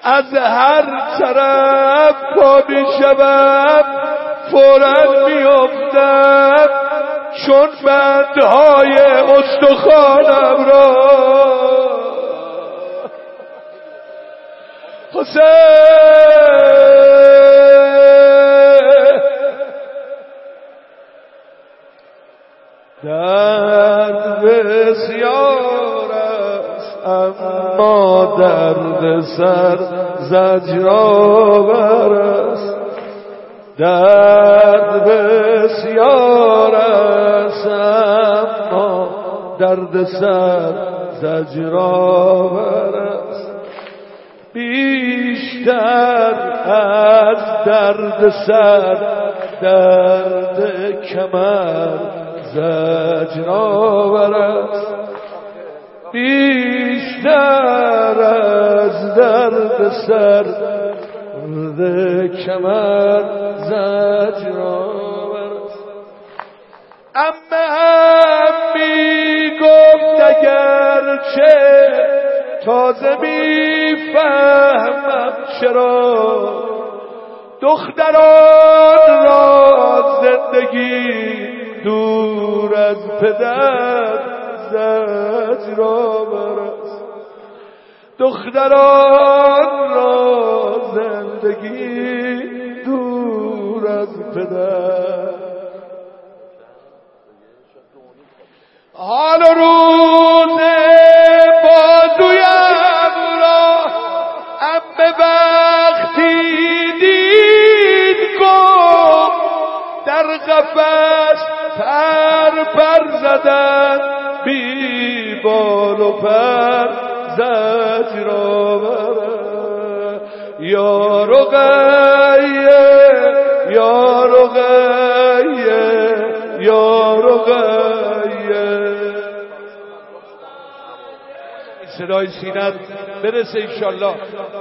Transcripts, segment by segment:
از هر طرف پا می شوم فوراً می افتم چون بندهای استخوانم را حسین درد بسیار است اما درد سر زجرآور است درد بسیار است اما درد سر زجرآور است بیشتر از درد سر درد کمر زجرآور است بیشتر از درد سر درد کمر زجرآور است عمه هم میگفت اگرچه تازه میفهمم چرا دختران را زندگی دور از پدر زجرآور است دختران را زندگی دور از پدر حال و روز بازویم را عمه وقتی دید گفت در قفس پر زدن بی بال و پر زجرآور یا رقیه یا رقیه یا رقیه صدای سینت برسه انشالله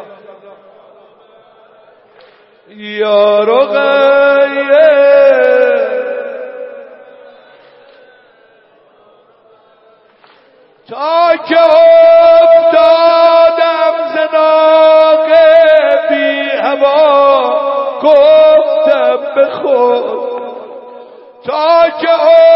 یا رقیه تا که افتادم زناق بی هوا گفتم به خود تا که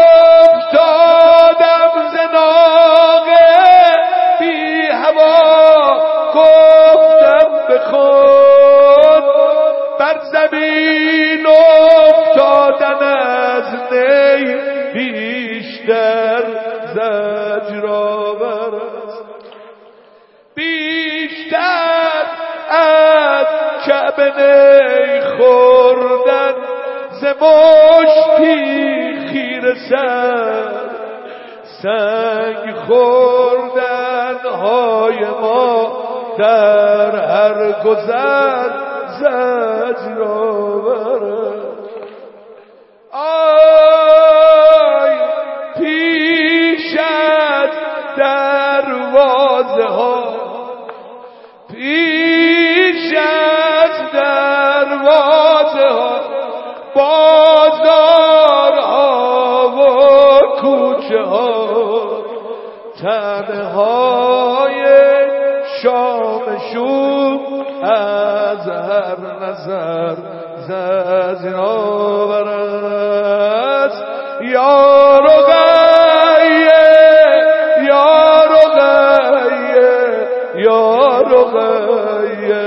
افتادم زناق بی هوا گفتم به خود بر زمین افتادن از نی بیشتر زجرآور است بیشتر از کعبه نی خوردن ز مشتی خیره سر سنگ خوردن های ما در هر گذر زجرآور است آی پیش از دروازه ها پیش از دروازه ها بازارها و کوچه ها تنهای شام شوم از هر نظر زجرآور است یا رقیه یا رقیه یا رقیه